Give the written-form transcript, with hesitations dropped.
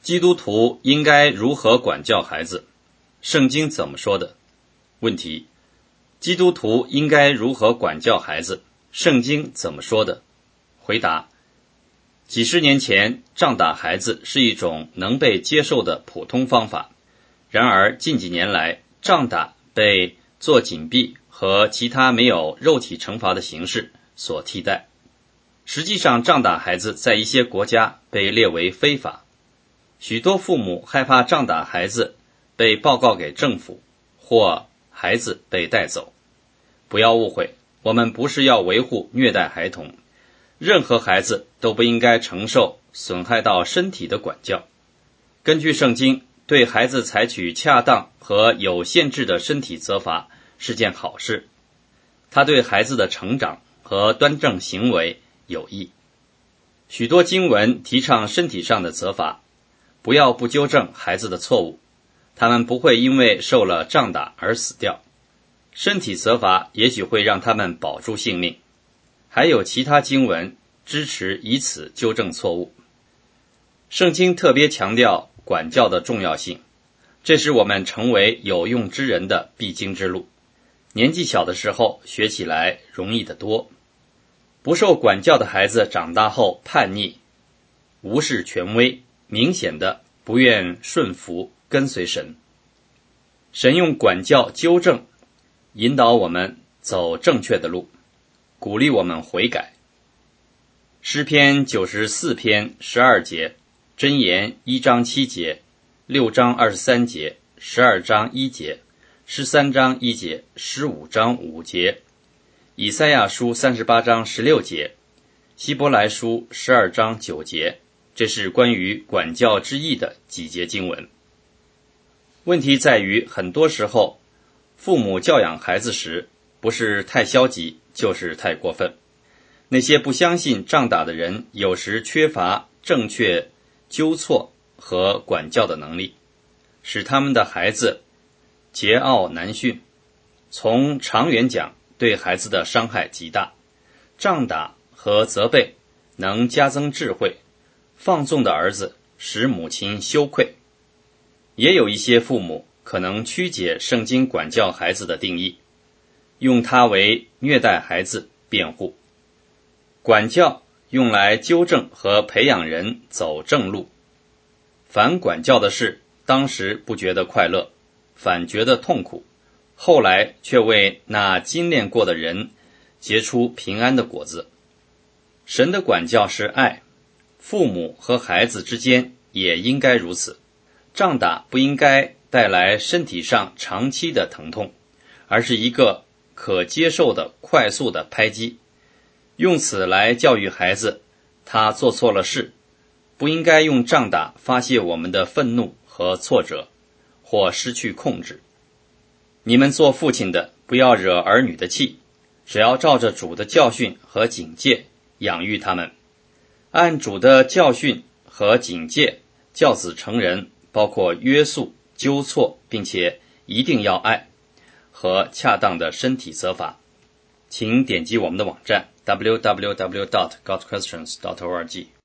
基督徒应该如何管教孩子？圣经怎么说的？问题：基督徒应该如何管教孩子？圣经怎么说的？回答：几十年前，杖打孩子是一种能被接受的普通方法。然而近几年来，杖打被做紧闭和其他没有肉体惩罚的形式所替代。实际上，杖打孩子在一些国家被列为非法。许多父母害怕杖打孩子被报告给政府，或孩子被带走。不要误会，我们不是要维护虐待孩童，任何孩子都不应该承受损害到身体的管教。根据圣经，对孩子采取恰当和有限制的身体责罚是件好事，它对孩子的成长和端正行为有益。许多经文提倡身体上的责罚，不要不纠正孩子的错误，他们不会因为受了杖打而死掉。身体责罚也许会让他们保住性命。还有其他经文支持以此纠正错误。圣经特别强调管教的重要性，这是我们成为有用之人的必经之路。年纪小的时候学起来容易得多。不受管教的孩子长大后叛逆，无视权威，明显的不愿顺服跟随神。神用管教纠正，引导我们走正确的路，鼓励我们悔改。诗篇94篇12节，箴言1章7节，6章23节，12章1节，13章1节，15章5节，以赛亚书38章16节，希伯来书12章9节，这是关于管教之意的几节经文。问题在于，很多时候父母教养孩子时，不是太消极，就是太过分。那些不相信杖打的人，有时缺乏正确纠错和管教的能力，使他们的孩子桀骜难驯。从长远讲，对孩子的伤害极大。杖打和责备能加增智慧，放纵的儿子使母亲羞愧。也有一些父母可能曲解圣经管教孩子的定义，用它为虐待孩子辩护。管教用来纠正和培养人走正路。凡管教的事，当时不觉得快乐，反觉得痛苦，后来却为那精炼过的人结出平安的果子。神的管教是爱，父母和孩子之间也应该如此。杖打不应该带来身体上长期的疼痛，而是一个可接受的快速的拍击，用此来教育孩子，他做错了事，不应该用杖打发泄我们的愤怒和挫折，或失去控制。你们做父亲的，不要惹儿女的气，只要照着主的教训和警戒养育他们。按主的教训和警戒教子成人，包括约束、纠错，并且一定要爱和恰当的身体责罚。请点击我们的网站 www.godquestions.org